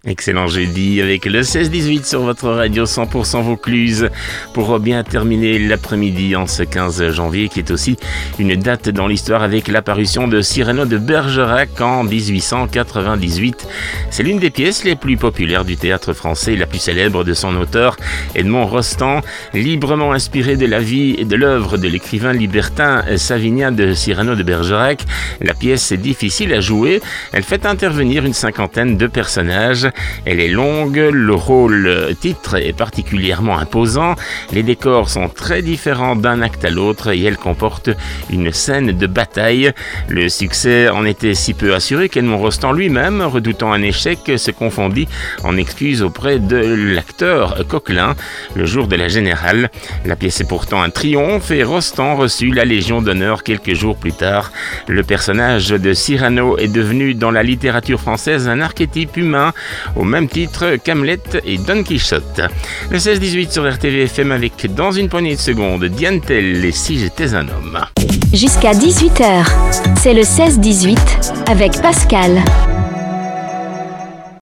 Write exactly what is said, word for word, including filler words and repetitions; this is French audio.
Excellent jeudi avec le seize dix-huit sur votre radio cent pour cent Vaucluse pour bien terminer l'après-midi en ce quinze janvier qui est aussi une date dans l'histoire avec l'apparition de Cyrano de Bergerac en dix-huit cent quatre-vingt-dix-huit. C'est l'une des pièces les plus populaires du théâtre français et la plus célèbre de son auteur Edmond Rostand, librement inspiré de la vie et de l'œuvre de l'écrivain libertin Savinien de Cyrano de Bergerac. La pièce est difficile à jouer, elle fait intervenir une cinquantaine de personnages. Elle est longue, le rôle titre est particulièrement imposant, les décors sont très différents d'un acte à l'autre et elle comporte une scène de bataille. Le succès en était si peu assuré qu'Edmond Rostand lui-même, redoutant un échec, se confondit en excuses auprès de l'acteur Coquelin le jour de la Générale. La pièce est pourtant un triomphe et Rostand reçut la Légion d'honneur quelques jours plus tard. Le personnage de Cyrano est devenu dans la littérature française un archétype humain, au même titre qu'Hamlet et Don Quichotte. Le seize dix-huit sur R T V F M avec dans une poignée de secondes Diane Tell et Si j'étais un homme. Jusqu'à dix-huit heures, c'est le seize dix-huit avec Pascal.